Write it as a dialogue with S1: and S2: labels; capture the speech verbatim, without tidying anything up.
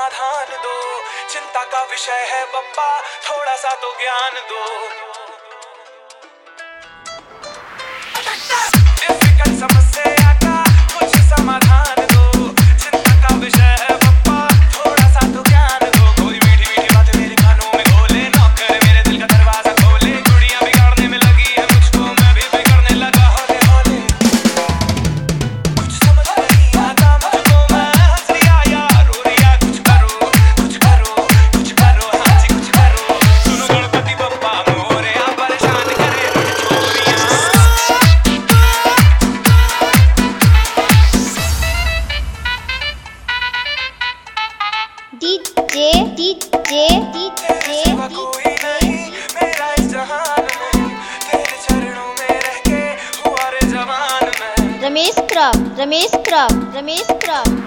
S1: समाधान दो। चिंता का विषय है बप्पा, थोड़ा सा तो ज्ञान दो। डिफिकल्ट समस्या का कुछ समाधान दो। चिंता का विषय है बप्पा, थोड़ा सा तो ज्ञान दो। कोई मीठी मीठी बातें मेरे कानों में घोले, नॉक करे मेरे दिल का दरवाजा खोले। गुड़ियां बिगाड़ने में लगी है मुझको, मैं भी बिगड़ने लगा हौले हौले। कुछ समझ नहीं आता मुझको, मैं हंस रिया या रो रिया। कुछ करो कुछ करो कुछ करो, हाँ जी कुछ करो। सुनो गणपति बप्पा मोरया, परेशान करे छोरियां।
S2: डीजे डीजे डीजे
S1: कोई नहीं मेरा इस जहान में, तेरे चरणों में रह के हुआ रे जवान में।
S2: Ramesh craft Ramesh craft Ramesh craft